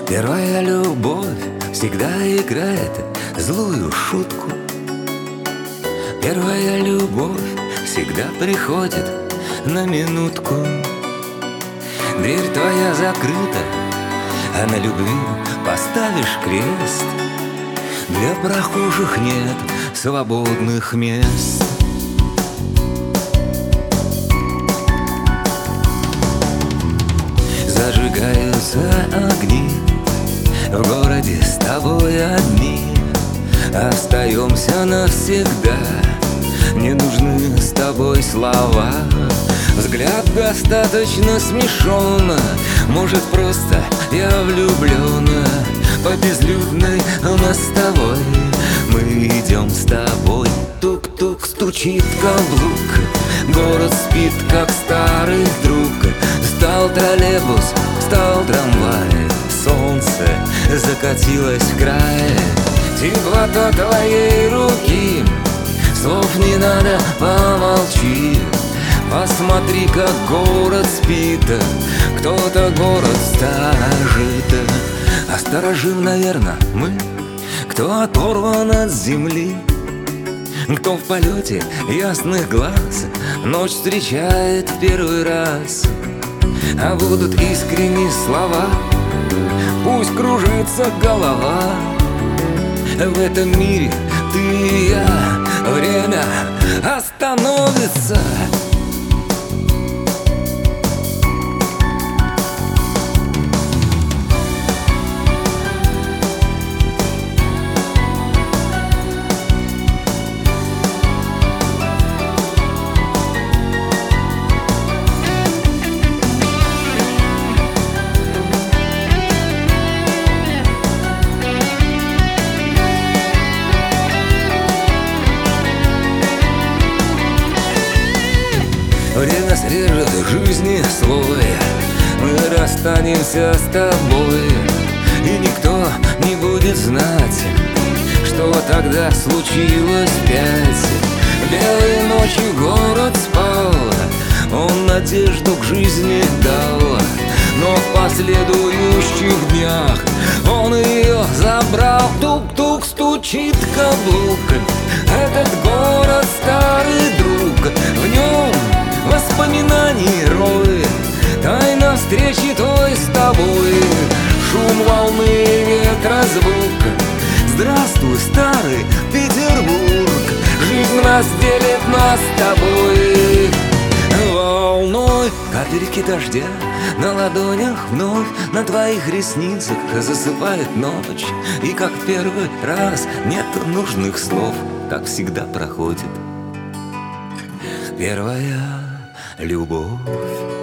Первая любовь всегда играет злую шутку. Первая любовь всегда приходит на минутку. Дверь твоя закрыта, а на любви поставишь крест. Для прохожих нет свободных мест. Зажигаются огни, в городе с тобой одни. Остаемся навсегда, не нужны с тобой слова. Взгляд достаточно смешон, может, просто я влюблен. По безлюдной мостовой мы идем с тобой. Тук-тук стучит каблук, город спит, как старый друг. Встал троллейбус, встал трамвай, солнце закатилось в край. Теплота твоей руки, слов не надо, помолчи. Посмотри, как город спит, кто-то город сторожит. А сторожим, наверное, мы, кто оторван от земли, кто в полете ясных глаз ночь встречает в первый раз. А будут искренние слова, пусть кружится голова. В этом мире ты и я, время остановится. Время срежет в жизни слой, мы расстанемся с тобой, и никто не будет знать, что тогда случилось опять. Белой ночью город спал, он надежду к жизни дал, но в последующих днях он ее забрал. Тук-тук стучит каблук, этот город старый друг, в нем воспоминаний рой, тайна встречи той с тобой, шум волны, ветра, звук. Здравствуй, старый Петербург, жизнь разделит нас с тобой. Волной капельки дождя на ладонях вновь, на твоих ресницах засыпает ночь. И как в первый раз нет нужных слов, так всегда проходит первая любовь.